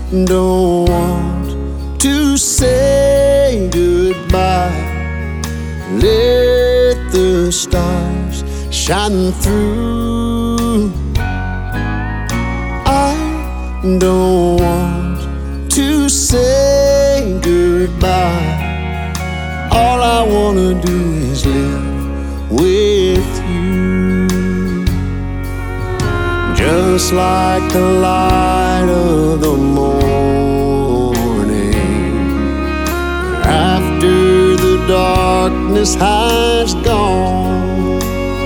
don't want to say goodbye. Let the stars shine through. I don't want to say goodbye. All I wanna do is live with you. Just like the light of the morning, after the darkness has gone,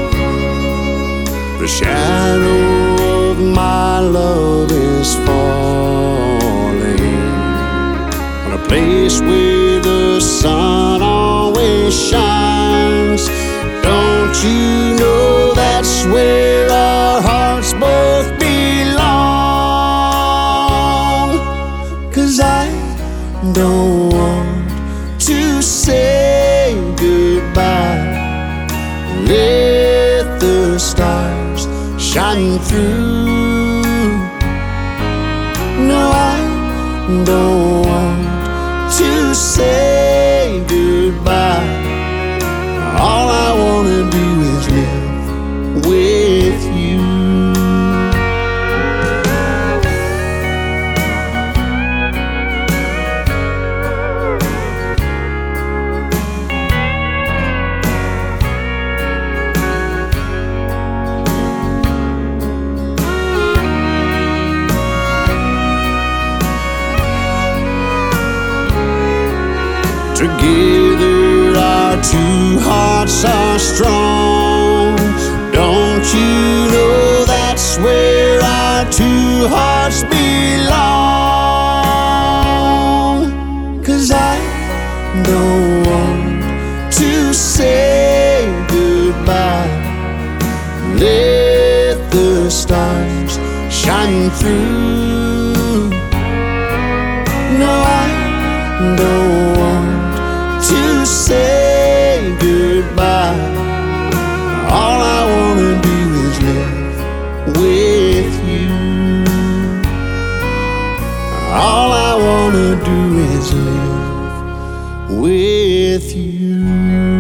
the shadow of my love is falling on a place where the sun always shines. Don't you know that's where our hearts both belong? 'Cause I don't want to say goodbye. Let the stars shine through. No, I don't want to say goodbye. All I wanna do is live with you. Together our two hearts are strong. Don't you know that's where our two hearts belong? 'Cause I don't want to say goodbye. Let the stars shine through. No, I don't want to say goodbye. All I wanna do is live with you. All I wanna do is live with you.